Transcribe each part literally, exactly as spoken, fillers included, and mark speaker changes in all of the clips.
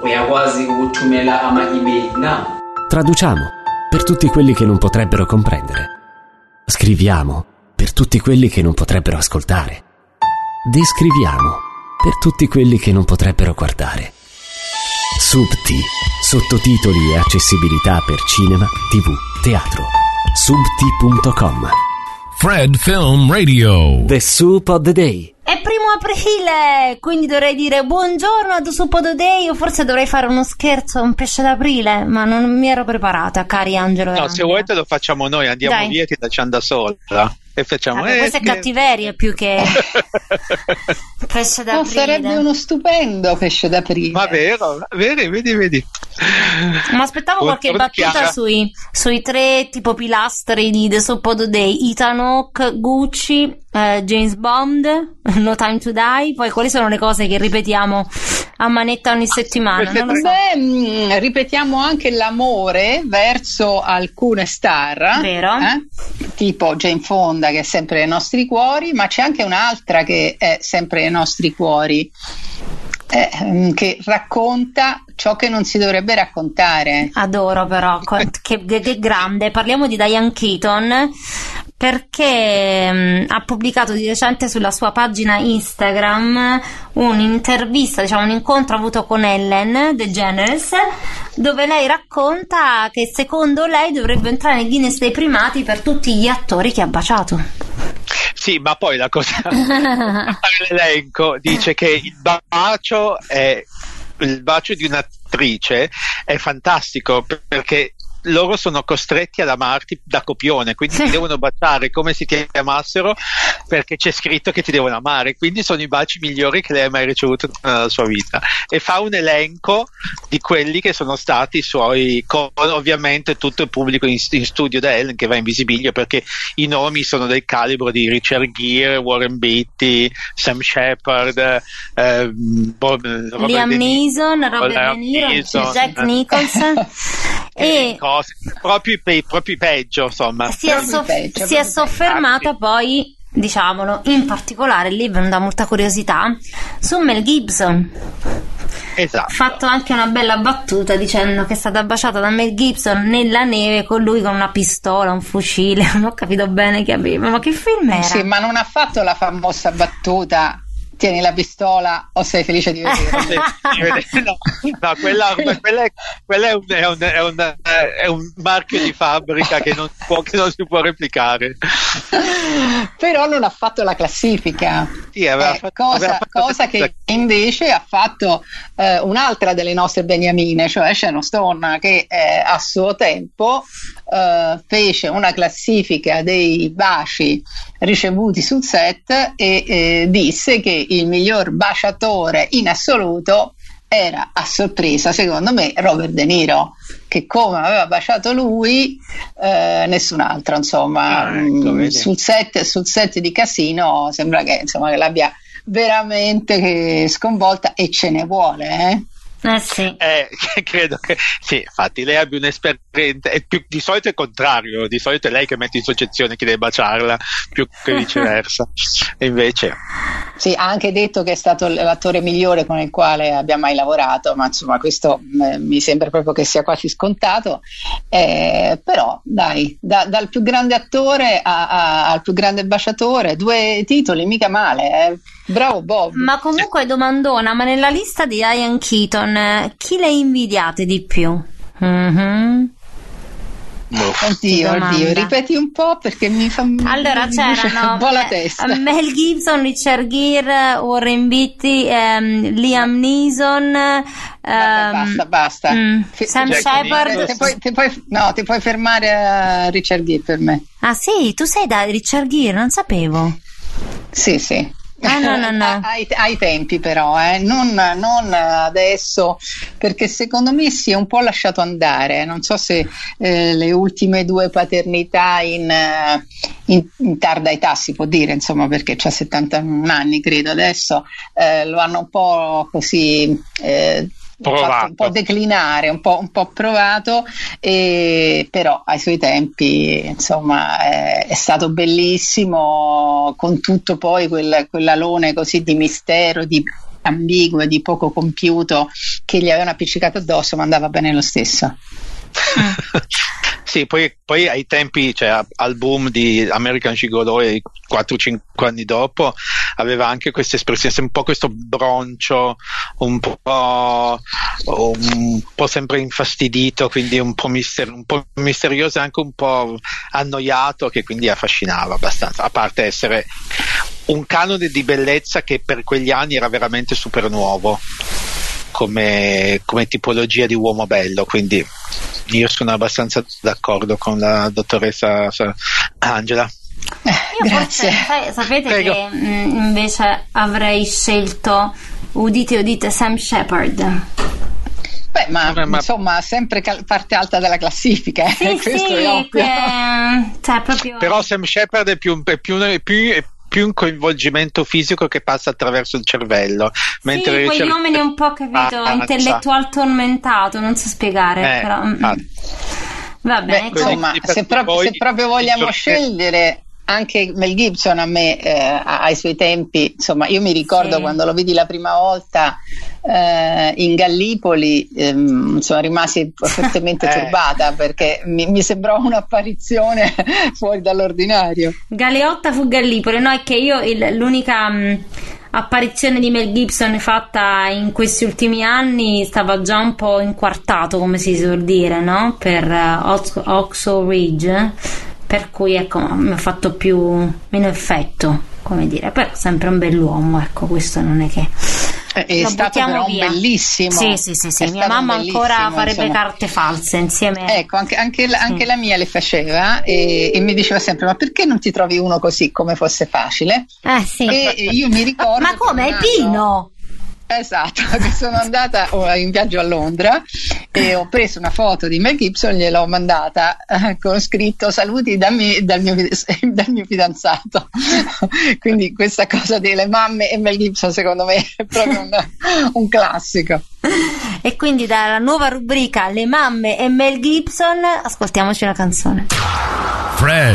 Speaker 1: uyakwazi ukuthumela ama-email na.
Speaker 2: Traduciamo per tutti quelli che non potrebbero comprendere. Scriviamo per tutti quelli che non potrebbero ascoltare. Descriviamo per tutti quelli che non potrebbero guardare. Subti, sottotitoli e accessibilità per cinema, tv, teatro. subti punto com.
Speaker 3: Fred Film Radio.
Speaker 2: The Soup of the Day.
Speaker 4: È primo aprile, quindi dovrei dire buongiorno a The Soup of the Day, o forse dovrei fare uno scherzo, un pesce d'aprile, ma non mi ero preparata, cari Angelo e
Speaker 5: No,
Speaker 4: Angela.
Speaker 5: se vuoi te lo facciamo noi, andiamo
Speaker 4: Dai.
Speaker 5: via che lasciamo da sola e facciamo
Speaker 4: Vabbè,
Speaker 5: eh,
Speaker 4: questa è
Speaker 5: che-
Speaker 4: cattiveria più che pesce
Speaker 6: No,
Speaker 4: d'aprile.
Speaker 6: sarebbe uno stupendo pesce d'aprile.
Speaker 5: Ma vero, vedi, vedi, vedi.
Speaker 4: Ma aspettavo qualche
Speaker 5: Buongiorno,
Speaker 4: battuta
Speaker 5: Chiara.
Speaker 4: sui, sui tre tipo pilastri di The Soup of the Day: Ethan Hawke, Gucci, eh, James Bond, No Time to Die. Poi quali sono le cose che ripetiamo a manetta ogni settimana? Non lo so.
Speaker 6: Beh, mh, ripetiamo anche l'amore verso alcune star,
Speaker 4: Vero.
Speaker 6: eh? Tipo Jane Fonda, che è sempre nei nostri cuori, ma c'è anche un'altra che è sempre nei nostri cuori, eh, mh, che racconta ciò che non si dovrebbe raccontare.
Speaker 4: Adoro però, co- che, che- che grande. Parliamo di Diane Keaton, perché mh, ha pubblicato di recente sulla sua pagina Instagram un'intervista, diciamo un incontro avuto con Ellen DeGeneres, dove lei racconta che secondo lei dovrebbe entrare nel Guinness dei primati per tutti gli attori che ha baciato.
Speaker 5: Sì, ma poi la cosa l'elenco dice che il bacio è il bacio di un'attrice è fantastico perché loro sono costretti ad amarti da copione, quindi ti devono baciare come se ti amassero perché c'è scritto che ti devono amare, quindi sono i baci migliori che lei ha mai ricevuto nella sua vita, e fa un elenco di quelli che sono stati i suoi, con ovviamente tutto il pubblico in, in studio da Ellen che va in visibilio, perché i nomi sono del calibro di Richard Gere, Warren Beatty, Sam Shepard, eh, Bob, Robert
Speaker 4: Liam
Speaker 5: De Niro,
Speaker 4: Neeson, Robert
Speaker 5: Liam
Speaker 4: De Niro,
Speaker 5: Neeson.
Speaker 4: Jack Nicholson. E
Speaker 5: cose, proprio, i pe- proprio i peggio, insomma.
Speaker 4: si è,
Speaker 6: Proprio
Speaker 4: soff-
Speaker 6: peggio,
Speaker 4: si è
Speaker 6: proprio
Speaker 4: soffermata poi, diciamolo, in particolare lì mi dà molta curiosità, su Mel Gibson.
Speaker 5: Esatto.
Speaker 4: Ha fatto anche una bella battuta dicendo che è stata baciata da Mel Gibson nella neve con lui con una pistola, un fucile. Non ho capito bene che aveva, ma che film era?
Speaker 6: Sì, ma non ha fatto la famosa battuta tieni la pistola o sei felice di vedere.
Speaker 5: no, no, quella, quella, è, quella è, un, è, un, è, un, è un marchio di fabbrica che non, può, che non si può replicare.
Speaker 6: Però non ha fatto la classifica.
Speaker 5: Sì, aveva
Speaker 6: eh,
Speaker 5: fatto,
Speaker 6: cosa,
Speaker 5: aveva fatto
Speaker 6: cosa che invece ha fatto eh, un'altra delle nostre beniamine, cioè Sharon Stone, che eh, a suo tempo eh, fece una classifica dei baci ricevuti sul set e eh, disse che il miglior baciatore in assoluto era, a sorpresa secondo me, Robert De Niro, che come aveva baciato lui eh, nessun altro, insomma.
Speaker 5: Ah, ecco,
Speaker 6: mh, sul set, sul set di Casino sembra che, insomma, che l'abbia veramente che sconvolta, e ce ne vuole, eh?
Speaker 4: Eh sì.
Speaker 5: Eh, credo che sì, infatti lei abbia un'esperienza, è più, di solito è il contrario, di solito è lei che mette in soggezione chi deve baciarla più che viceversa, e invece
Speaker 6: Sì, ha anche detto che è stato l'attore migliore con il quale abbia mai lavorato, ma insomma questo eh, mi sembra proprio che sia quasi scontato, eh, però dai, da, dal più grande attore a, a, al più grande baciatore, due titoli, mica male, eh. Bravo Bob.
Speaker 4: Ma comunque domandona, ma nella lista di Diane Keaton eh, chi le invidiate di più? Mm-hmm.
Speaker 6: Oddio,
Speaker 4: domanda.
Speaker 6: oddio, ripeti un po' perché mi fa
Speaker 4: Allora
Speaker 6: mi
Speaker 4: c'erano
Speaker 6: un po' la
Speaker 4: eh,
Speaker 6: testa.
Speaker 4: Mel Gibson, Richard Gere, Warren Beatty, ehm, Liam Neeson, ehm,
Speaker 6: Vabbè, basta, basta.
Speaker 4: mm,
Speaker 6: Fi-
Speaker 4: Sam
Speaker 5: Jack
Speaker 4: Shepard.
Speaker 5: Nicholson.
Speaker 6: Ti puoi, ti puoi- no, ti puoi fermare a Richard Gere per me.
Speaker 4: Ah sì, tu sei da Richard Gere, non sapevo.
Speaker 6: Sì, sì.
Speaker 4: Ah, no, no, no.
Speaker 6: ai, ai tempi però, eh, non, non adesso, perché secondo me si è un po' lasciato andare. Non so se eh, le ultime due paternità in, eh, in, in tarda età, si può dire, insomma, perché c'ha settantuno anni credo adesso, eh, lo hanno un po' così eh, fatto un po' declinare, un po', un po' provato, e però ai suoi tempi insomma è, è stato bellissimo, con tutto poi quel, quell'alone così di mistero, di ambiguo e di poco compiuto che gli avevano appiccicato addosso, ma andava bene lo stesso.
Speaker 5: Sì, poi, poi ai tempi, cioè al boom di American Gigolo e quattro cinque anni dopo, aveva anche questa espressione, un po' questo broncio, un po', un po' sempre infastidito, quindi un po', mister, un po' misterioso e anche un po' annoiato, che quindi affascinava abbastanza, a parte essere un canone di bellezza che per quegli anni era veramente super nuovo come, come tipologia di uomo bello, quindi io sono abbastanza d'accordo con la dottoressa Angela.
Speaker 4: Io forse, sai, sapete Prego. che mh, invece avrei scelto, udite udite, Sam Shepard.
Speaker 6: Beh, ma, ma insomma, sempre cal- parte alta della classifica, eh?
Speaker 4: Sì,
Speaker 6: questo
Speaker 4: sì,
Speaker 6: è ovvio.
Speaker 4: Che, cioè, proprio...
Speaker 5: Però Sam Shepard è più, è più, è più, è più un coinvolgimento fisico che passa attraverso il cervello, mentre
Speaker 4: sì, quegli
Speaker 5: cer-
Speaker 4: uomini un po', capito, ah, intellettual tormentato, non so spiegare,
Speaker 5: eh,
Speaker 4: però
Speaker 5: ah.
Speaker 4: va bene.
Speaker 6: Beh, insomma, se, pro- se proprio vogliamo scegliere, anche Mel Gibson a me eh, ai suoi tempi, insomma, io mi ricordo sì. quando lo vidi la prima volta eh, in Gallipoli, ehm, insomma, rimasi fortemente
Speaker 5: eh.
Speaker 6: turbata perché mi, mi sembrò un'apparizione fuori dall'ordinario.
Speaker 4: Galeotta fu Gallipoli, no? È che io il, l'unica mh, apparizione di Mel Gibson fatta in questi ultimi anni stava già un po' inquartato, come si suol dire, no? Per uh, Ox- Oxo Ridge. Per cui ecco, mi ha fatto più meno effetto, come dire, però sempre un bell'uomo, ecco, questo non è che
Speaker 6: è, è stato però via. un bellissimo.
Speaker 4: Sì, sì, sì, sì. Mia mamma ancora farebbe insomma. carte false insieme.
Speaker 6: Ecco, anche, anche, la,
Speaker 4: sì.
Speaker 6: anche la mia le faceva e, e mi diceva sempre: ma perché non ti trovi uno così, come fosse facile?
Speaker 4: Eh sì.
Speaker 6: E io mi ricordo.
Speaker 4: Ma come? È Pino?
Speaker 6: Esatto, che sono andata in viaggio a Londra e ho preso una foto di Mel Gibson, gliel'ho mandata eh, con scritto saluti da me, dal, mio, dal mio fidanzato. Quindi questa cosa delle mamme e Mel Gibson secondo me è proprio un, un classico.
Speaker 4: E quindi dalla nuova rubrica Le mamme e Mel Gibson ascoltiamoci una canzone.
Speaker 3: Fred.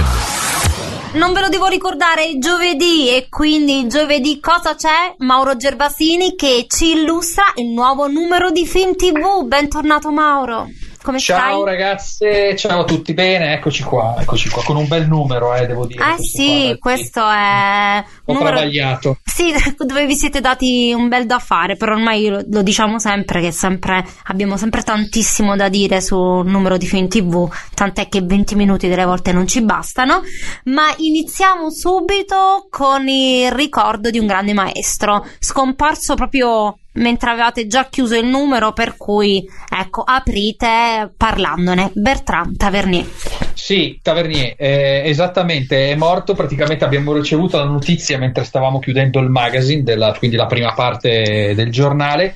Speaker 4: Non ve lo devo ricordare, è giovedì e quindi giovedì cosa c'è? Mauro Gervasini che ci illustra il nuovo numero di Film tivù. Bentornato Mauro. Come
Speaker 7: ciao
Speaker 4: stai?
Speaker 7: Ragazze, ciao a tutti, bene, eccoci qua, eccoci qua, con un bel numero, eh, devo dire.
Speaker 4: Eh sì,
Speaker 7: qua,
Speaker 4: questo è
Speaker 7: un po' travagliato.
Speaker 4: Sì, dove vi siete dati un bel da fare, però ormai lo, lo diciamo sempre che sempre abbiamo sempre tantissimo da dire sul numero di Film tivù, tant'è che venti minuti delle volte non ci bastano, ma iniziamo subito con il ricordo di un grande maestro, scomparso proprio mentre avevate già chiuso il numero, per cui ecco, aprite parlandone. Bertrand Tavernier.
Speaker 7: Sì, Tavernier, eh, esattamente, è morto. Praticamente abbiamo ricevuto la notizia mentre stavamo chiudendo il magazine, della, quindi la prima parte del giornale,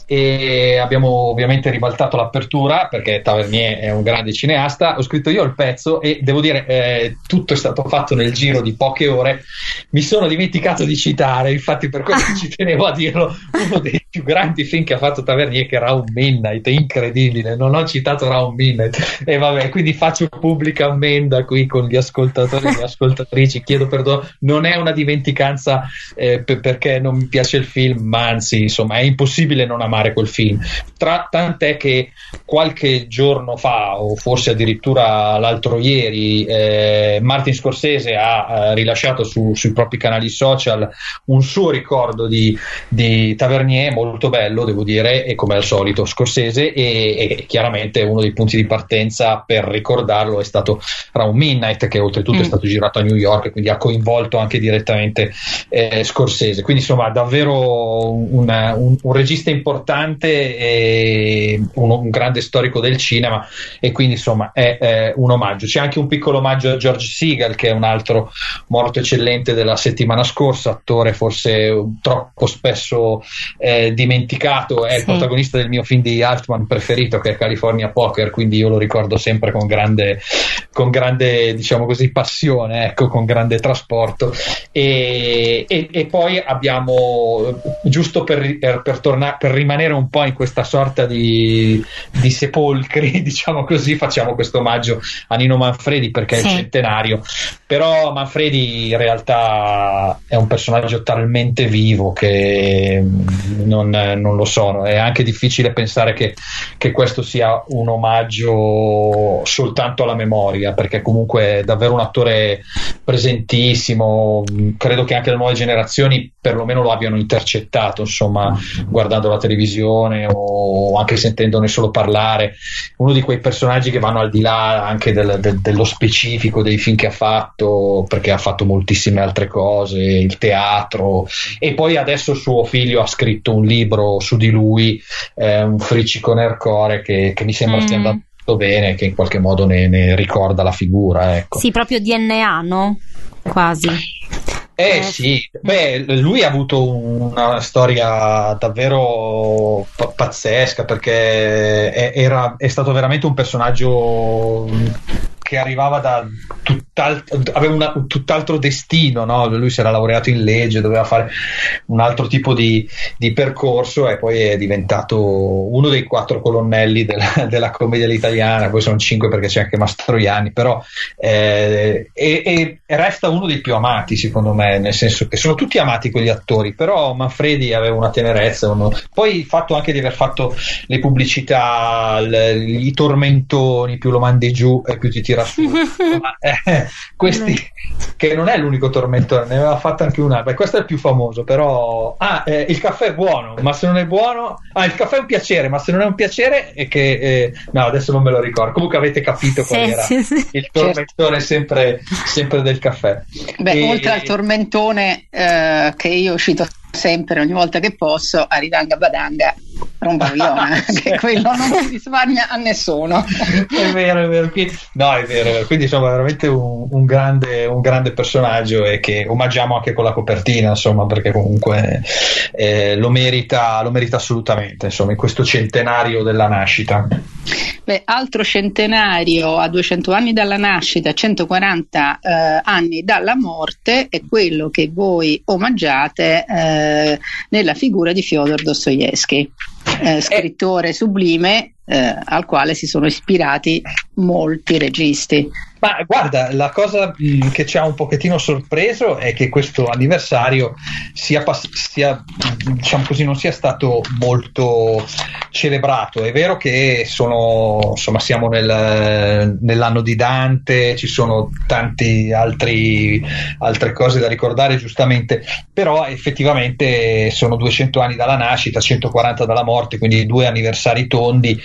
Speaker 7: e abbiamo ovviamente ribaltato l'apertura perché Tavernier è un grande cineasta. Ho scritto io il pezzo e devo dire eh, tutto è stato fatto nel giro di poche ore. Mi sono dimenticato di citare, infatti per questo ci tenevo a dirlo, uno dei più grandi film che ha fatto Tavernier, che è Round Midnight, è incredibile, non ho citato Round Midnight e vabbè, quindi faccio pubblica ammenda qui con gli ascoltatori e le ascoltatrici, chiedo perdono, non è una dimenticanza eh, per, perché non mi piace il film, ma anzi insomma è impossibile non amare quel film. Tra, tant'è che qualche giorno fa, o forse addirittura l'altro ieri, eh, Martin Scorsese ha eh, rilasciato su, sui propri canali social un suo ricordo di, di Tavernier, molto bello devo dire, e come al solito Scorsese, e, e chiaramente uno dei punti di partenza per ricordarlo è stato Round Midnight, che oltretutto mm. è stato girato a New York, quindi ha coinvolto anche direttamente eh, Scorsese, quindi insomma davvero un, un, un regista importante e un, un grande storico del cinema, e quindi insomma è, è un omaggio. C'è anche un piccolo omaggio a George Segal, che è un altro morto eccellente della settimana scorsa, attore forse troppo spesso eh, dimenticato, è sì. il protagonista del mio film di Altman preferito, che è California Poker, quindi io lo ricordo sempre con grande con grande, diciamo così, passione, ecco, con grande trasporto. E, e, e poi abbiamo, giusto per, per, per, tornare, per rimanere un po' in questa sorta di, di sepolcri, diciamo così, facciamo questo omaggio a Nino Manfredi perché sì. è il centenario. Però Manfredi in realtà è un personaggio talmente vivo che non, non lo so, è anche difficile pensare che, che questo sia un omaggio soltanto alla memoria, perché comunque è davvero un attore presentissimo. Credo che anche le nuove generazioni perlomeno lo abbiano intercettato, insomma, guardando la televisione o anche sentendone solo parlare. Uno di quei personaggi che vanno al di là anche del, del, dello specifico dei film che ha fatto, perché ha fatto moltissime altre cose, il teatro, e poi adesso suo figlio ha scritto un libro su di lui, eh, un friccico nercore che, che mi sembra mm. stia andando bene, che in qualche modo ne, ne ricorda la figura, ecco.
Speaker 4: Sì, proprio D N A, no? Quasi.
Speaker 7: Eh, eh sì, beh, lui ha avuto una storia davvero p- pazzesca, perché è, era, è stato veramente un personaggio che arrivava da tutt'altro, aveva una, un tutt'altro destino, no? Lui si era laureato in legge, doveva fare un altro tipo di, di percorso, e poi è diventato uno dei quattro colonnelli della, della commedia italiana. Poi sono cinque perché c'è anche Mastroianni, però eh, e, e resta uno dei più amati, secondo me, nel senso che sono tutti amati quegli attori, però Manfredi aveva una tenerezza. Uno... Poi il fatto anche di aver fatto le pubblicità, le, i tormentoni, più lo mandi giù e più ti tira su. Ma, eh, questi, che non è l'unico tormentone, ne aveva fatto anche una. Beh, questo è il più famoso, però ah, eh, il caffè è buono, ma se non è buono, ah, il caffè è un piacere, ma se non è un piacere è che eh, no, adesso non me lo ricordo. Comunque avete capito qual sì, era sì, sì. il tormentone, sempre, sempre del caffè.
Speaker 6: Beh,
Speaker 7: e,
Speaker 6: oltre al tormentone eh, che io cito sempre ogni volta che posso, Aridanga Badanga Rombaviona, che quello non si risparmia a nessuno.
Speaker 7: È vero, è vero. No, è vero. Quindi insomma veramente un, un grande un grande personaggio, e che omaggiamo anche con la copertina, insomma, perché comunque eh, lo merita lo merita assolutamente, insomma, in questo centenario della nascita.
Speaker 6: Beh, altro centenario a duecento anni dalla nascita, centoquaranta eh, anni dalla morte, è quello che voi omaggiate eh, nella figura di Fyodor Dostoevskij, eh, scrittore sublime eh, al quale si sono ispirati molti registi.
Speaker 7: Ma guarda, la cosa mh, che ci ha un pochettino sorpreso è che questo anniversario sia, pass- sia diciamo così, non sia stato molto celebrato. È vero che sono, insomma, siamo nel, nell'anno di Dante, ci sono tanti altri altre cose da ricordare, giustamente, però effettivamente sono duecento anni dalla nascita, centoquaranta dalla morte, quindi due anniversari tondi,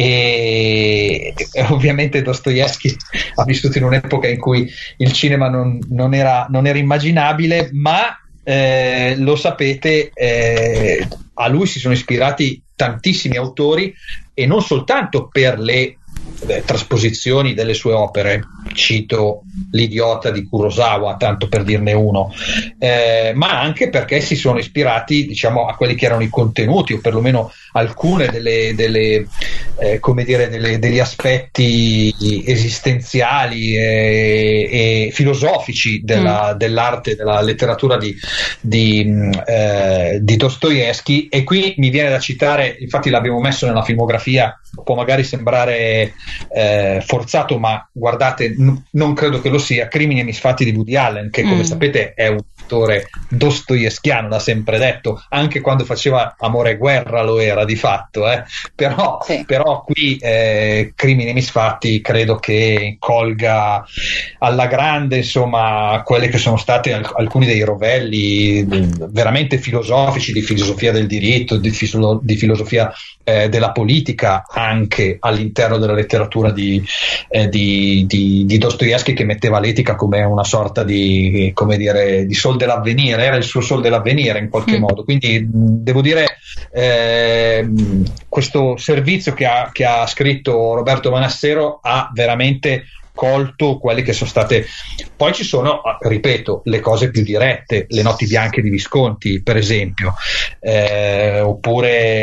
Speaker 7: e, e ovviamente Dostoevskij ha vissuto in un'epoca in cui il cinema non, non, era, non era immaginabile, ma eh, lo sapete, eh, a lui si sono ispirati tantissimi autori, e non soltanto per le eh, trasposizioni delle sue opere. Cito L'Idiota di Kurosawa, tanto per dirne uno, eh, ma anche perché si sono ispirati, diciamo, a quelli che erano i contenuti, o perlomeno alcune delle, delle eh, come dire, delle, degli aspetti esistenziali e, e filosofici della, mm. dell'arte, della letteratura di, di, eh, di Dostoevskij. E qui mi viene da citare, infatti l'abbiamo messo nella filmografia, può magari sembrare eh, forzato, ma guardate, n- non credo che lo sia, Crimini e misfatti di Woody Allen, che come mm. sapete è un attore dostoevskiano, l'ha sempre detto, anche quando faceva Amore e guerra lo era di fatto, eh. però, sì. però qui eh, Crimini e misfatti credo che colga alla grande, insomma, quelle che sono state alc- alcuni dei rovelli veramente filosofici, di filosofia del diritto, di, filo- di filosofia eh, della politica, anche all'interno della letteratura di, eh, di, di, di Dostoevskij, che metteva l'etica come una sorta di, come dire, di sol dell'avvenire, era il suo sol dell'avvenire in qualche mm. modo. Quindi devo dire, eh, questo servizio che ha, che ha scritto Roberto Manassero ha veramente colto quelle che sono state. Poi ci sono, ripeto, le cose più dirette, Le notti bianche di Visconti, per esempio, eh, oppure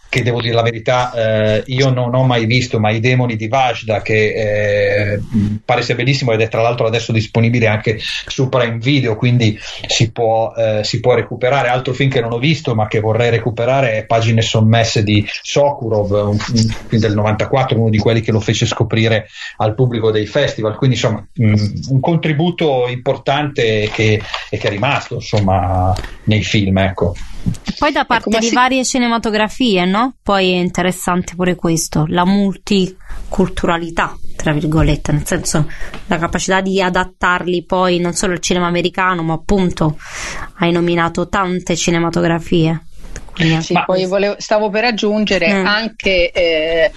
Speaker 7: che devo dire la verità, eh, io non ho mai visto, ma I demoni di Vajda, che eh, pare sia bellissimo ed è tra l'altro adesso disponibile anche su Prime Video, quindi si può, eh, si può recuperare. Altro film che non ho visto ma che vorrei recuperare è Pagine sommesse di Sokurov, un, un film del novantaquattro, uno di quelli che lo fece scoprire al pubblico dei festival, quindi insomma mh, un contributo importante che, e che è rimasto insomma nei film, ecco.
Speaker 4: E poi da parte
Speaker 6: ecco,
Speaker 4: di
Speaker 6: si...
Speaker 4: varie cinematografie, no? Poi è interessante pure questo, la multiculturalità, tra virgolette, nel senso la capacità di adattarli poi non solo al cinema americano, ma appunto hai nominato tante cinematografie. Quindi...
Speaker 6: Sì,
Speaker 7: ma...
Speaker 6: poi volevo, stavo per aggiungere
Speaker 4: mm.
Speaker 6: anche eh,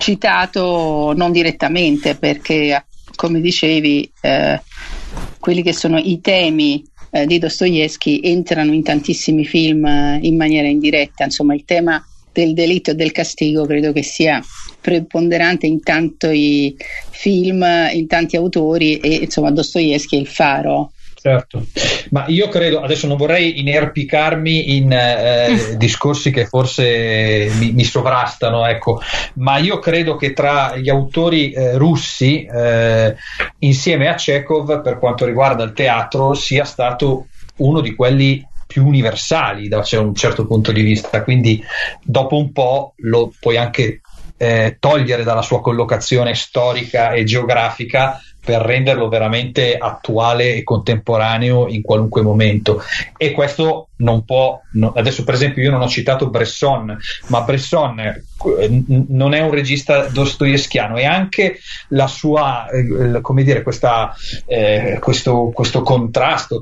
Speaker 6: citato non direttamente, perché come dicevi eh, quelli che sono i temi eh, di Dostoevskij entrano in tantissimi film eh, in maniera indiretta, insomma il tema del delitto e del castigo credo che sia preponderante in tanti film, in tanti autori, e insomma Dostoevskij è il faro.
Speaker 7: Certo, ma io credo, adesso non vorrei inerpicarmi in eh, discorsi che forse mi, mi sovrastano, ecco, ma io credo che tra gli autori eh, russi, eh, insieme a Chekhov, per quanto riguarda il teatro, sia stato uno di quelli più universali da un certo punto di vista, quindi dopo un po' lo puoi anche eh, togliere dalla sua collocazione storica e geografica per renderlo veramente attuale e contemporaneo in qualunque momento, e questo non può, no, adesso per esempio io non ho citato Bresson, ma Bresson eh, non è un regista dostoevskiano, e anche la sua eh, come dire questa, eh, questo, questo contrasto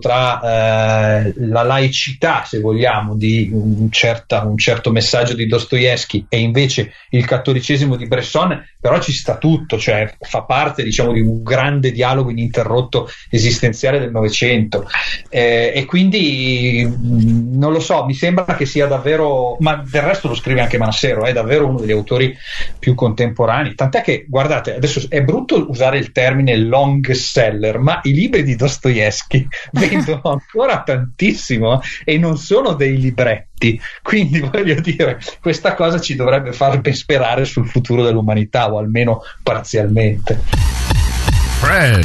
Speaker 7: tra eh, la laicità, se vogliamo, di un, certa, un certo messaggio di Dostoevskij e invece il cattolicesimo di Bresson, però ci sta tutto, cioè fa parte diciamo di un grande dialogo ininterrotto esistenziale del Novecento, eh, e quindi non lo so, mi sembra che sia davvero, ma del resto lo scrive anche Manassero, è davvero uno degli autori più contemporanei, tant'è che guardate, adesso è brutto usare il termine long seller, ma i libri di Dostoevskij vendono ancora tantissimo e non sono dei libretti, quindi voglio dire, questa cosa ci dovrebbe far ben sperare sul futuro dell'umanità, o almeno parzialmente.
Speaker 3: Fred.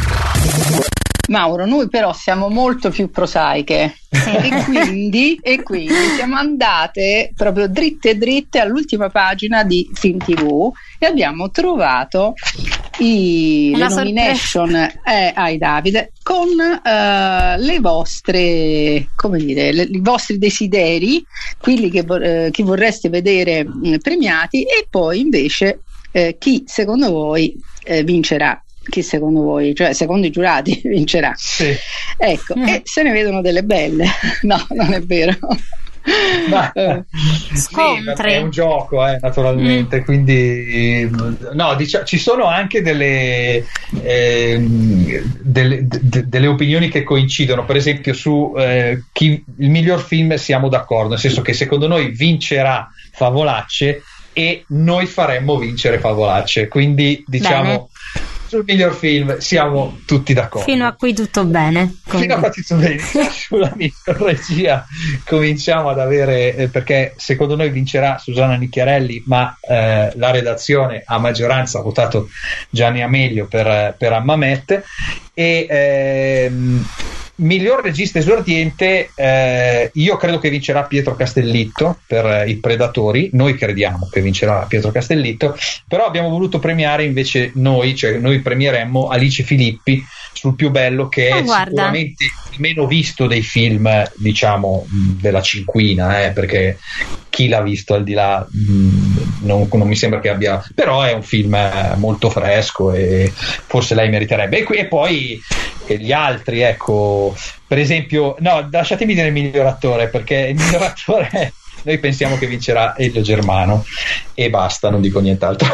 Speaker 6: Mauro, noi però siamo molto più prosaiche e quindi, e quindi siamo andate proprio dritte dritte all'ultima pagina di Film tivù e abbiamo trovato i, le nomination eh, ai Davide con uh, le vostre, come dire, le, i vostri desideri, quelli che, eh, che vorreste vedere eh, premiati, e poi invece eh, chi secondo voi eh, vincerà. Chi secondo voi, cioè secondo i giurati, vincerà?
Speaker 7: Sì.
Speaker 6: Ecco, mm. e se ne vedono delle belle. No, non è vero.
Speaker 7: Ma,
Speaker 4: Scontri.
Speaker 7: sì, è un gioco, eh, naturalmente. Mm. Quindi, no, diciamo, ci sono anche delle, eh, delle, de, delle opinioni che coincidono. Per esempio, su eh, chi, il miglior film siamo d'accordo, nel senso che secondo noi vincerà Favolacce e noi faremmo vincere Favolacce. Quindi, diciamo. Bene. Sul miglior film siamo tutti d'accordo.
Speaker 4: Fino a qui tutto bene.
Speaker 7: Fino a qui tutto bene. Sulla miglior regia cominciamo ad avere, eh, perché secondo noi vincerà Susanna Nicchiarelli, ma eh, la redazione a maggioranza ha votato Gianni Amelio per, per Hammamet. E ehm, miglior regista esordiente, eh, io credo che vincerà Pietro Castellitto per eh, I Predatori. Noi crediamo che vincerà Pietro Castellitto, però abbiamo voluto premiare invece noi, cioè noi premieremmo Alice Filippi sul Più bello, che
Speaker 4: oh,
Speaker 7: è
Speaker 4: guarda.
Speaker 7: sicuramente il meno visto dei film, diciamo, della cinquina, eh, perché chi l'ha visto al di là mh, non, non mi sembra che abbia, però è un film molto fresco e forse lei meriterebbe. E, qui, e poi e gli altri, ecco, per esempio, no, lasciatemi dire il miglior attore, perché il miglior attore noi pensiamo che vincerà Elio Germano e basta, non dico nient'altro.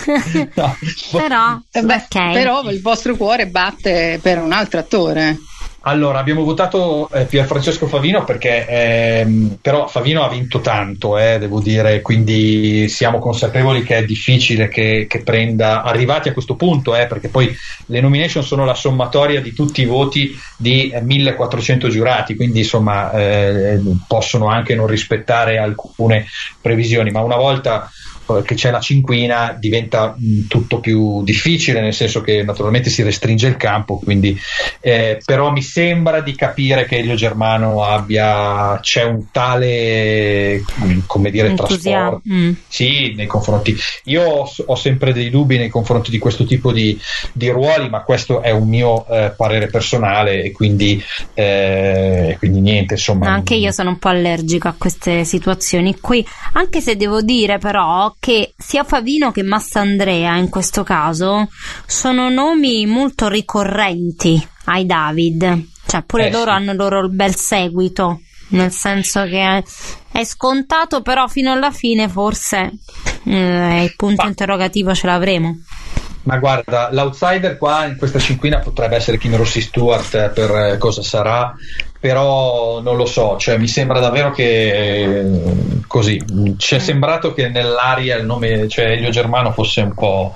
Speaker 7: No.
Speaker 4: Però,
Speaker 6: eh beh,
Speaker 4: okay.
Speaker 6: Però il vostro cuore batte per un altro attore.
Speaker 7: Allora, abbiamo votato eh, Pierfrancesco Favino perché ehm, però Favino ha vinto tanto, eh, devo dire, quindi siamo consapevoli che è difficile che, che prenda, arrivati a questo punto, eh, perché poi le nomination sono la sommatoria di tutti i voti di eh, millequattrocento giurati, quindi insomma eh, possono anche non rispettare alcune previsioni, ma una volta che c'è la cinquina diventa mh, tutto più difficile, nel senso che naturalmente si restringe il campo, quindi eh, però mi sembra di capire che Elio Germano abbia c'è un tale mh, come dire trasporto mm. sì, nei confronti, io ho, ho sempre dei dubbi nei confronti di questo tipo di, di ruoli, ma questo è un mio eh, parere personale e quindi eh, quindi niente, insomma.
Speaker 4: Anche io sono un po' allergica a queste situazioni qui, anche se devo dire però che sia Favino che Massandrea in questo caso sono nomi molto ricorrenti ai David, cioè pure eh, loro sì. hanno il loro bel seguito, nel senso che è scontato, però fino alla fine forse eh, il punto Ma... interrogativo ce l'avremo.
Speaker 7: Ma guarda, l'outsider qua in questa cinquina potrebbe essere Kim Rossi Stewart per eh, Cosa sarà, però non lo so, cioè mi sembra davvero che eh, così ci è sembrato che nell'aria il nome, cioè Elio Germano, fosse un po'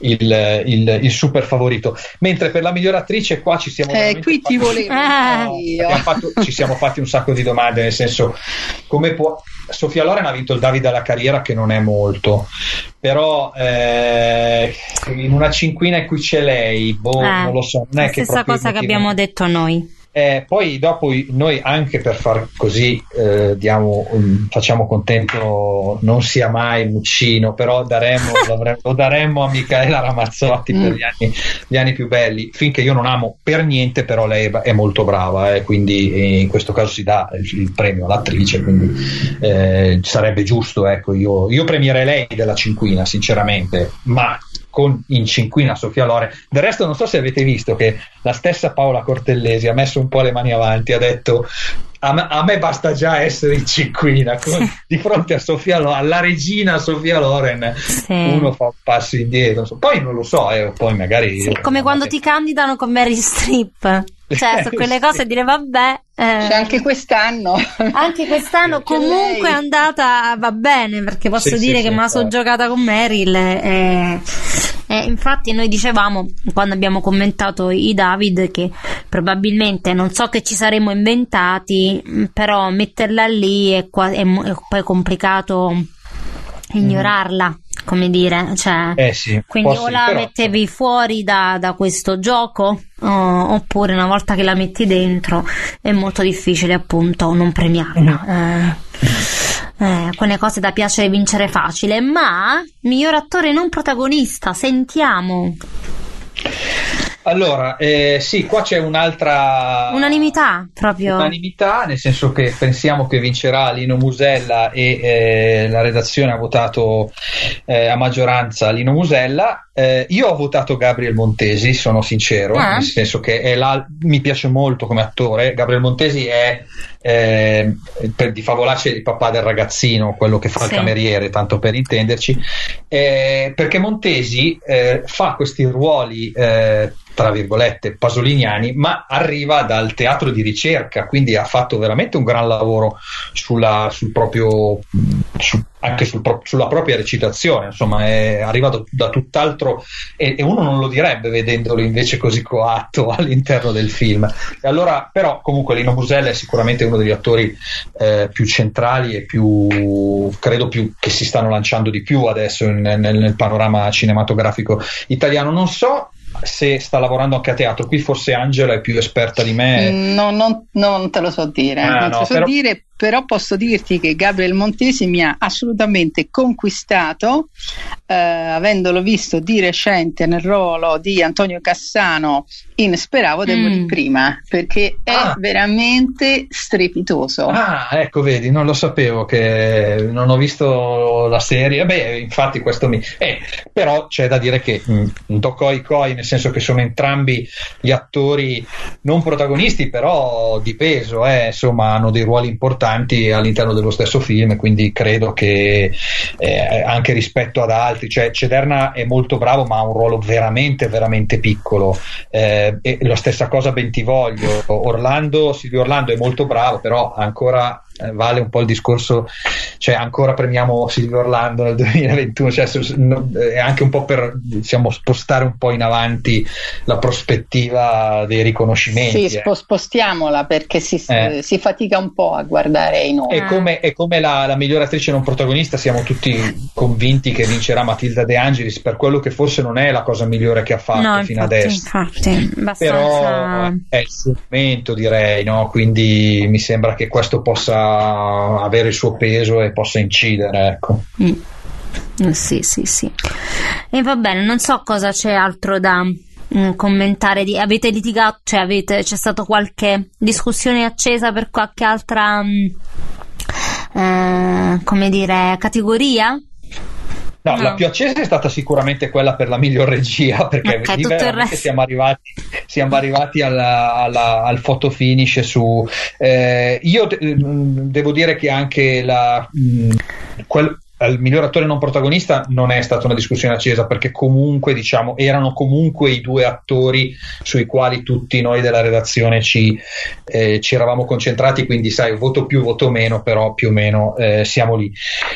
Speaker 7: il, il, il super favorito, mentre per la miglior attrice qua ci siamo
Speaker 6: eh, qui ti volevo
Speaker 7: no, io. Fatto, ci siamo fatti un sacco di domande, nel senso, come può Sofia Loren ha vinto il Davide alla carriera, che non è molto, però eh, in una cinquina in cui c'è lei, boh,
Speaker 4: eh,
Speaker 7: non lo so, non è
Speaker 4: la
Speaker 7: che
Speaker 4: stessa cosa che abbiamo detto noi.
Speaker 7: Eh, poi dopo noi, anche per far così eh, diamo, um, facciamo contento non sia mai Muccino, però daremo, lo daremmo a Micaela Ramazzotti mm. per gli anni, gli anni più belli, finché io non amo per niente, però lei è molto brava, eh, quindi eh, in questo caso si dà il, il premio all'attrice, quindi eh, sarebbe giusto, ecco, io, io premierei lei della cinquina sinceramente, ma con in cinquina Sofia Loren. Del resto non so se avete visto che la stessa Paola Cortellesi ha messo un po' le mani avanti, ha detto a me, a me basta già essere in cinquina, con, di fronte a Sofia Loren, alla regina Sofia Loren, sì. Uno fa un passo indietro, poi non lo so, eh, poi magari
Speaker 4: sì, come quando ti candidano con Meryl Streep, cioè su quelle cose dire vabbè eh,
Speaker 6: c'è anche quest'anno
Speaker 4: anche quest'anno comunque lei è andata, va bene, perché posso sì, dire sì, che sì, me la sono giocata con Meryl e, e infatti noi dicevamo quando abbiamo commentato i David che probabilmente, non so che ci saremmo inventati, però metterla lì è, qua, è, è poi complicato ignorarla, mm. come dire, cioè,
Speaker 7: eh sì,
Speaker 4: quindi o
Speaker 7: sì,
Speaker 4: la
Speaker 7: però...
Speaker 4: mettevi fuori da, da questo gioco o, oppure una volta che la metti dentro è molto difficile appunto non premiarla. Mm. Eh, eh, quelle cose da piacere vincere facile. Ma miglior attore non protagonista, sentiamo.
Speaker 7: Allora, eh, sì, qua c'è un'altra
Speaker 4: unanimità proprio.
Speaker 7: Unanimità, nel senso che pensiamo che vincerà Lino Musella e eh, la redazione ha votato eh, a maggioranza Lino Musella. Eh, io ho votato Gabriel Montesi, sono sincero, ah. nel senso che è la, mi piace molto come attore. Gabriel Montesi è eh, per, di Favolace il papà del ragazzino, quello che fa sì. il cameriere, tanto per intenderci, eh, perché Montesi eh, fa questi ruoli eh, tra virgolette pasoliniani, ma arriva dal teatro di ricerca, quindi ha fatto veramente un gran lavoro sulla, sul proprio su, anche sul, sulla propria recitazione, insomma è arrivato da tutt'altro e, e uno non lo direbbe vedendolo invece così coatto all'interno del film. E allora, però comunque Lino Musella è sicuramente uno degli attori eh, più centrali e più, credo più, che si stanno lanciando di più adesso in, nel, nel panorama cinematografico italiano. Non so se sta lavorando anche a teatro, qui forse Angela è più esperta di me.
Speaker 6: No, non, non te lo so dire,
Speaker 7: ah,
Speaker 6: non
Speaker 7: no,
Speaker 6: te lo so
Speaker 7: però...
Speaker 6: dire, però posso dirti che Gabriel Montesi mi ha assolutamente conquistato, eh, avendolo visto di recente nel ruolo di Antonio Cassano in Speravo de morir mm. prima, perché è ah. veramente strepitoso.
Speaker 7: Ah, ecco, vedi, non lo sapevo, che non ho visto la serie. Beh, infatti questo mi... Eh, però c'è da dire che mh, Tocoi Coi, nel senso che sono entrambi gli attori non protagonisti, però di peso, eh, insomma, hanno dei ruoli importanti all'interno dello stesso film, quindi credo che eh, anche rispetto ad altri altri, cioè Cederna è molto bravo ma ha un ruolo veramente veramente piccolo, eh, e la stessa cosa Bentivoglio. Orlando, Silvio Orlando è molto bravo, però ancora eh, vale un po' il discorso, cioè ancora premiamo Silvio Orlando nel duemilaventuno, cioè è anche un po' per, diciamo, spostare un po' in avanti la prospettiva dei riconoscimenti.
Speaker 6: Sì, eh. spostiamola perché si, eh. si fatica un po' a guardare i nomi.
Speaker 7: E come, e come la, la migliore attrice non protagonista siamo tutti convinti che vincerà Matilda De Angelis, per quello che forse non è la cosa migliore che ha fatto
Speaker 4: no,
Speaker 7: fino
Speaker 4: infatti,
Speaker 7: adesso,
Speaker 4: infatti, abbastanza...
Speaker 7: però è il suo momento, direi, no? Quindi mi sembra che questo possa avere il suo peso e possa incidere, ecco.
Speaker 4: Mm. Sì, sì, sì. E va bene, non so cosa c'è altro da mm, commentare. Di... Avete litigato? Cioè, avete... c'è stata qualche discussione accesa per qualche altra, mm, eh, come dire, categoria?
Speaker 7: No,
Speaker 4: no,
Speaker 7: la più accesa è stata sicuramente quella per la miglior regia, perché
Speaker 4: okay,
Speaker 7: lì veramente siamo arrivati, siamo arrivati alla, alla, al photo finish su eh, io de- devo dire che anche la mh, quel il miglior attore non protagonista non è stata una discussione accesa, perché comunque, diciamo, erano comunque i due attori sui quali tutti noi della redazione ci, eh, ci eravamo concentrati, quindi sai, voto più, voto meno, però più o meno eh, siamo lì.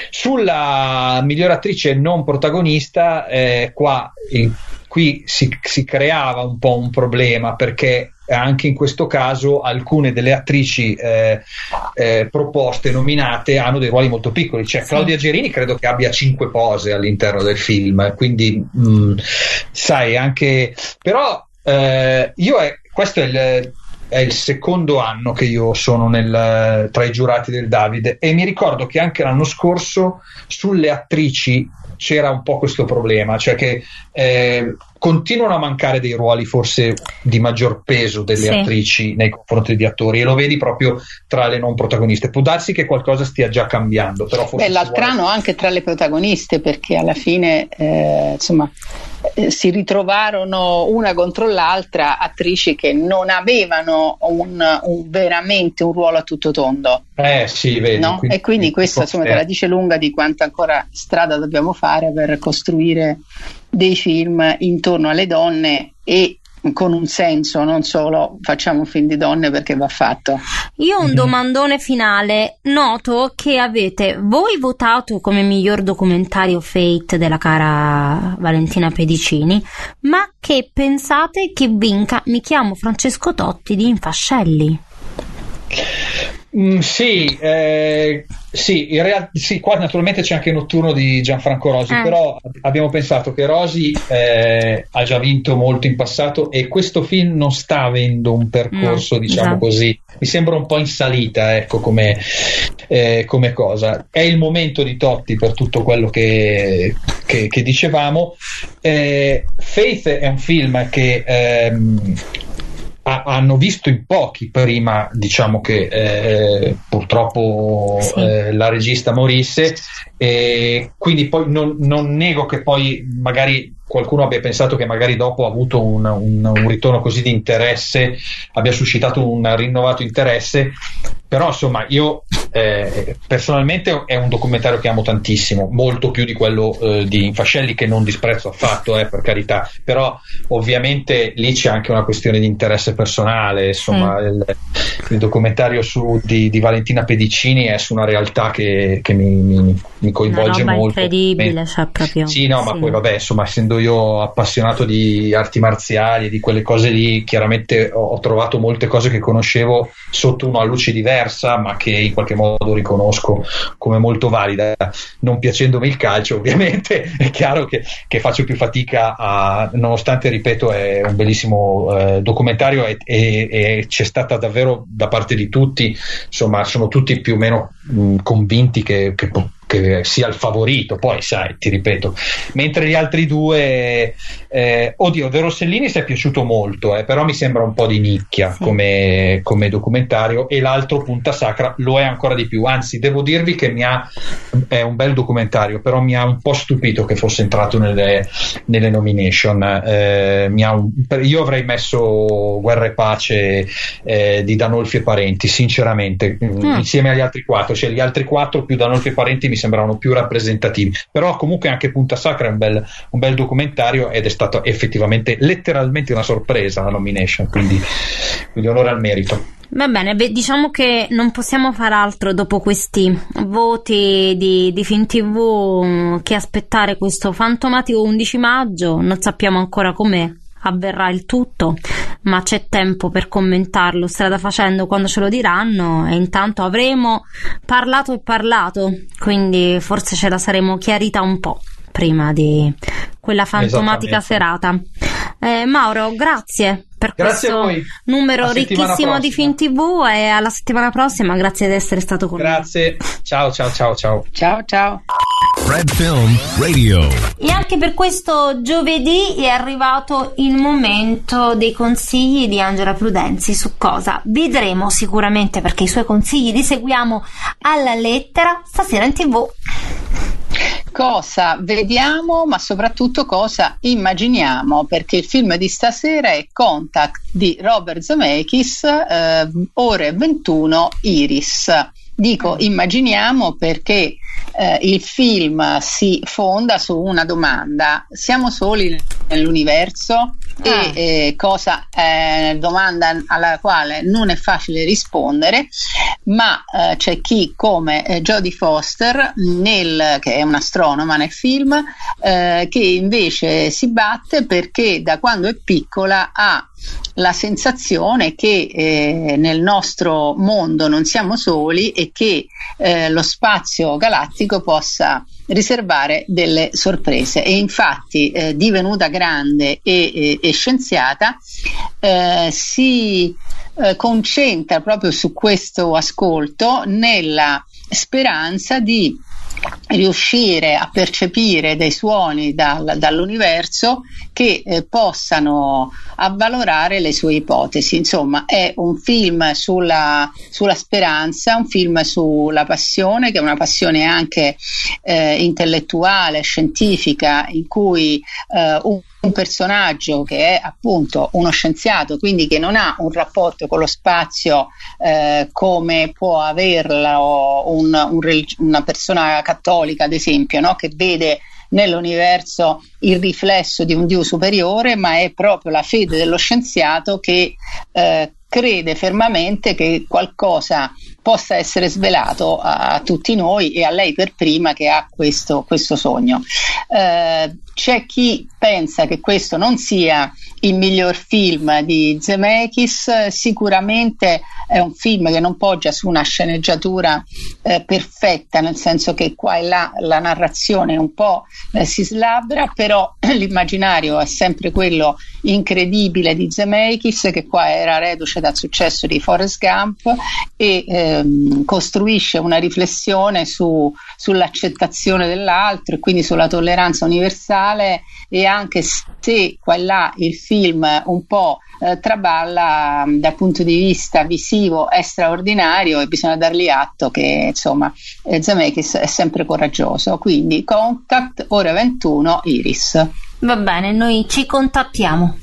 Speaker 7: Sulla miglior attrice non protagonista, eh, qua il, qui si, si creava un po' un problema, perché anche in questo caso alcune delle attrici eh, eh, proposte, nominate, hanno dei ruoli molto piccoli, cioè Claudia Gerini credo che abbia cinque pose all'interno del film, quindi mh, sai, anche però eh, io è, questo è il è il secondo anno che io sono nel, tra i giurati del Davide, e mi ricordo che anche l'anno scorso sulle attrici c'era un po' questo problema, cioè che eh, continuano a mancare dei ruoli forse di maggior peso delle sì. attrici nei confronti degli attori, e lo vedi proprio tra le non protagoniste. Può darsi che qualcosa stia già cambiando, però forse
Speaker 6: Beh, l'altro anno vuole... anche tra le protagoniste, perché alla fine eh, insomma eh, si ritrovarono una contro l'altra attrici che non avevano un, un veramente un ruolo a tutto tondo.
Speaker 7: Eh sì, vedi,
Speaker 6: no?
Speaker 7: quindi,
Speaker 6: e quindi questo insomma te la dice lunga di quanta ancora strada dobbiamo fare per costruire dei film intorno alle donne e con un senso, non solo facciamo un film di donne perché va fatto.
Speaker 4: Io ho un domandone finale. Noto che avete voi votato come miglior documentario Fate della cara Valentina Pedicini, ma che pensate che vinca Mi chiamo Francesco Totti di Infascelli?
Speaker 7: Mm, sì, eh, sì, in realtà sì, qua naturalmente c'è anche Notturno di Gianfranco Rosi, eh. però abbiamo pensato che Rosi eh, ha già vinto molto in passato e questo film non sta avendo un percorso, no, diciamo no. così, mi sembra un po' in salita, ecco, come, eh, come cosa. È il momento di Totti per tutto quello che, che, che dicevamo. eh, Faith è un film che ehm, hanno visto in pochi prima, diciamo, che eh, purtroppo sì. eh, la regista morisse, e quindi poi non, non nego che poi magari qualcuno abbia pensato che magari dopo ha avuto un, un, un ritorno così di interesse, abbia suscitato un rinnovato interesse, però insomma io eh, personalmente è un documentario che amo tantissimo, molto più di quello eh, di Infascelli, che non disprezzo affatto, eh, per carità, però ovviamente lì c'è anche una questione di interesse personale, insomma mm. il, il documentario su, di, di Valentina Pedicini è su una realtà che, che mi, mi, mi coinvolge
Speaker 4: una roba
Speaker 7: molto,
Speaker 4: incredibile, cioè proprio
Speaker 7: sì, no,
Speaker 4: sì.
Speaker 7: ma poi vabbè, insomma, essendo io appassionato di arti marziali e di quelle cose lì, chiaramente ho, ho trovato molte cose che conoscevo sotto una luce diversa, ma che in qualche modo riconosco come molto valida. Non piacendomi il calcio, ovviamente, è chiaro che, che faccio più fatica a, nonostante, ripeto, è un bellissimo eh, documentario e, e, e c'è stata davvero da parte di tutti, insomma, sono tutti più o meno mh, convinti che, che che sia il favorito, poi sai, ti ripeto, mentre gli altri due eh, oddio, De Rossellini si è piaciuto molto, eh, però mi sembra un po' di nicchia sì. come, come documentario, e l'altro, Punta Sacra, lo è ancora di più, anzi devo dirvi che mi ha è un bel documentario, però mi ha un po' stupito che fosse entrato nelle, nelle nomination, eh, mi ha un, io avrei messo Guerra e Pace eh, di Danolfi e Parenti, sinceramente, mm. insieme agli altri quattro, cioè gli altri quattro più Danolfi e Parenti mi sembravano più rappresentativi. Però comunque anche Punta Sacra è un bel, un bel documentario ed è stato effettivamente letteralmente una sorpresa la nomination, quindi, quindi onore al merito.
Speaker 4: Va bene, beh, diciamo che non possiamo far altro dopo questi voti di, di Film tivù che aspettare questo fantomatico undici maggio. Non sappiamo ancora come avverrà il tutto, ma c'è tempo per commentarlo strada facendo quando ce lo diranno, e intanto avremo parlato e parlato, quindi forse ce la saremo chiarita un po' prima di quella fantomatica serata. eh, Mauro, grazie per
Speaker 7: grazie
Speaker 4: questo numero ricchissimo di Film tivù, e alla settimana prossima. Grazie di essere stato con
Speaker 7: grazie.
Speaker 4: noi.
Speaker 7: Grazie, ciao ciao ciao ciao
Speaker 6: ciao ciao.
Speaker 3: Fred Film Radio.
Speaker 4: E anche per questo giovedì è arrivato il momento dei consigli di Angela Prudenzi. Su cosa vedremo sicuramente, perché i suoi consigli li seguiamo alla lettera stasera in tivù.
Speaker 6: Cosa vediamo, ma soprattutto cosa immaginiamo, perché il film di stasera è Contact di Robert Zemeckis, eh, ore ventuno, Iris. Dico immaginiamo perché eh, il film si fonda su una domanda: siamo soli nell'universo? Ah. E eh, cosa eh, domanda alla quale non è facile rispondere, ma eh, c'è chi come eh, Jodie Foster, nel, che è un'astronoma nel film, eh, che invece si batte perché da quando è piccola ha la sensazione che eh, nel nostro mondo non siamo soli e che eh, lo spazio galattico possa riservare delle sorprese, e infatti eh, divenuta grande e, e, e scienziata eh, si eh, concentra proprio su questo ascolto, nella speranza di riuscire a percepire dei suoni dal, dall'universo che eh, possano avvalorare le sue ipotesi. Insomma, è un film sulla, sulla speranza, un film sulla passione, che è una passione anche eh, intellettuale, scientifica, in cui eh, un un personaggio che è appunto uno scienziato, quindi che non ha un rapporto con lo spazio eh, come può averlo un, un, una persona cattolica, ad esempio, no? Che vede nell'universo il riflesso di un Dio superiore, ma è proprio la fede dello scienziato che eh, crede fermamente che qualcosa possa essere svelato a, a tutti noi, e a lei per prima, che ha questo, questo sogno. Eh, c'è chi pensa che questo non sia il miglior film di Zemeckis. Sicuramente è un film che non poggia su una sceneggiatura eh, perfetta, nel senso che qua e là la narrazione un po' eh, si slabbra, però l'immaginario è sempre quello incredibile di Zemeckis, che qua era reduce dal successo di Forrest Gump, e ehm, costruisce una riflessione su, sull'accettazione dell'altro e quindi sulla tolleranza universale, e anche se qua e là il film un po' eh, traballa dal punto di vista visivo è straordinario, e bisogna dargli atto che insomma eh, Zemeckis è sempre coraggioso. Quindi Contact, ore ventuno, Iris.
Speaker 4: Va bene, noi ci contattiamo.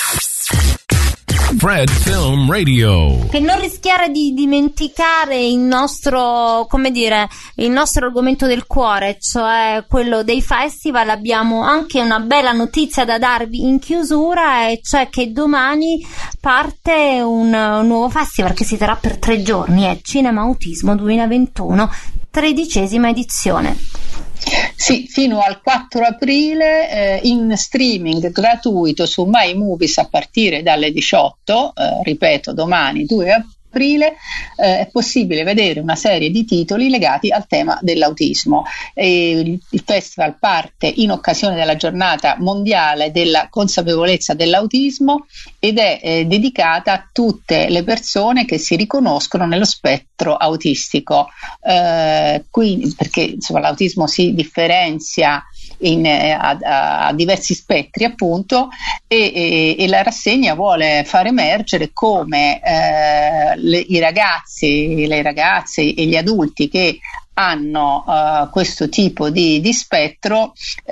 Speaker 3: Fred Film Radio.
Speaker 4: Per non rischiare di dimenticare il nostro, come dire, il nostro argomento del cuore, cioè quello dei festival, abbiamo anche una bella notizia da darvi in chiusura, e cioè che domani parte un, un nuovo festival che si terrà per tre giorni, è Cinema Autismo duemilaventuno, tredicesima edizione.
Speaker 6: Sì, fino al quattro aprile eh, in streaming gratuito su My Movies a partire dalle diciotto, eh, ripeto domani due aprile, eh, è possibile vedere una serie di titoli legati al tema dell'autismo. E il, il festival parte in occasione della giornata mondiale della consapevolezza dell'autismo, ed è eh, dedicata a tutte le persone che si riconoscono nello spettro autistico, eh, quindi, perché insomma l'autismo si differenzia in, eh, a, a diversi spettri appunto, e, e, e la rassegna vuole far emergere come eh, le, i ragazzi, le ragazze e gli adulti che hanno uh, questo tipo di, di spettro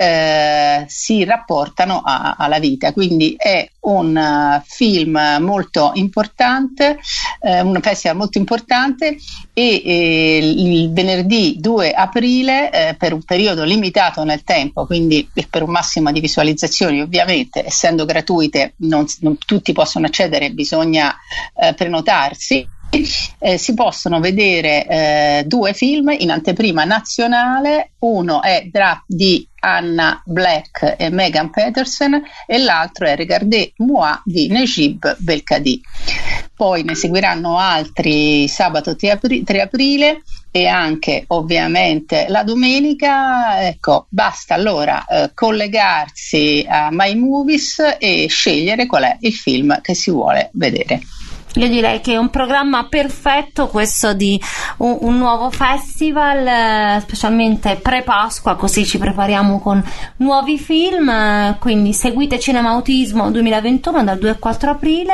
Speaker 6: eh, si rapportano a, alla vita. Quindi è un uh, film molto importante, eh, un festival molto importante, e eh, il venerdì due aprile, eh, per un periodo limitato nel tempo, quindi per un massimo di visualizzazioni, ovviamente essendo gratuite non, non tutti possono accedere, bisogna eh, prenotarsi. Eh, si possono vedere eh, due film in anteprima nazionale. Uno è Draft di Anna Black e Megan Peterson e l'altro è Regardez Moi di Nejib Belkadi. Poi ne seguiranno altri sabato tre aprile e anche ovviamente la domenica. Ecco, basta allora eh, collegarsi a My Movies e scegliere qual è il film che si vuole vedere.
Speaker 4: Io direi che è un programma perfetto questo di un, un nuovo festival, eh, specialmente pre-Pasqua, così ci prepariamo con nuovi film. Eh, quindi seguite Cinemautismo duemilaventuno dal due al quattro aprile,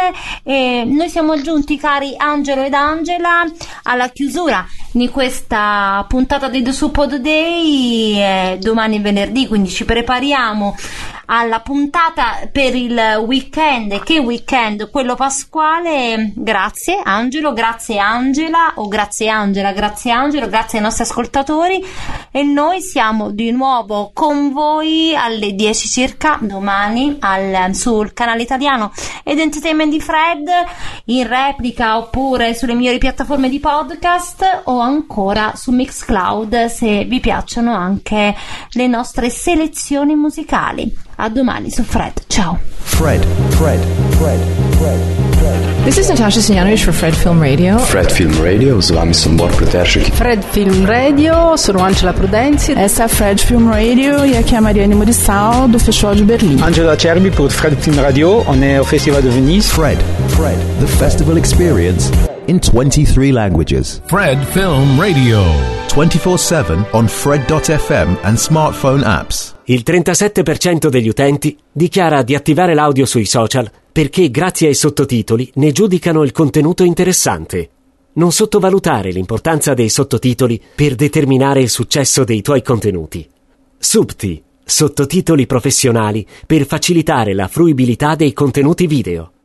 Speaker 4: e noi siamo giunti, cari Angelo ed Angela, alla chiusura di questa puntata di The Suppod Day. Eh, domani è venerdì, quindi ci prepariamo alla puntata per il weekend. E che weekend? Quello pasquale. Grazie Angelo, grazie Angela, o grazie Angela, grazie Angelo, grazie ai nostri ascoltatori, e noi siamo di nuovo con voi alle dieci circa domani al, sul canale italiano ed Entertainment di Fred, in replica oppure sulle migliori piattaforme di podcast o ancora su Mixcloud, se vi piacciono anche le nostre selezioni musicali. A domani su Fred, ciao.
Speaker 8: Fred, Fred, Fred, Fred, Fred.
Speaker 9: This is Natasha Stojanovic for Fred Film Radio.
Speaker 10: Fred Film Radio, z vami sem Bor Pleteršek.
Speaker 9: Fred Film Radio, sono Angela Prudenzi.
Speaker 11: Essa é Fred Film Radio e aqui é a Mariane Murissal do Festival de Berlim.
Speaker 12: Angela Cerbi pour Fred Film Radio, on est au Festival de Venise.
Speaker 8: Fred, Fred, the festival experience in twenty-three languages.
Speaker 3: Fred Film Radio.
Speaker 8: twenty-four seven on Fred dot f m and smartphone apps.
Speaker 2: Il trentasette per cento degli utenti dichiara di attivare l'audio sui social perché grazie ai sottotitoli ne giudicano il contenuto interessante. Non sottovalutare l'importanza dei sottotitoli per determinare il successo dei tuoi contenuti. Subti, sottotitoli professionali per facilitare la fruibilità dei contenuti video.